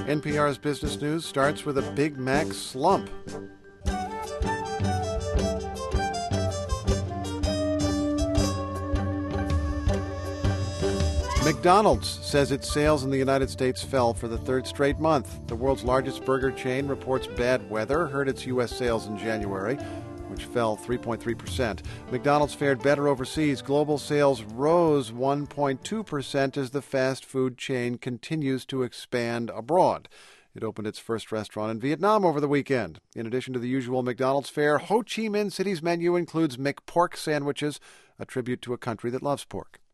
NPR's Business News starts with a Big Mac slump. McDonald's says its sales in the United States fell for the third straight month. The world's largest burger chain reports bad weather hurt its U.S. sales in January, which fell 3.3%. McDonald's fared better overseas. Global sales rose 1.2% as the fast food chain continues to expand abroad. It opened its first restaurant in Vietnam over the weekend. In addition to the usual McDonald's fare, Ho Chi Minh City's menu includes McPork sandwiches, a tribute to a country that loves pork.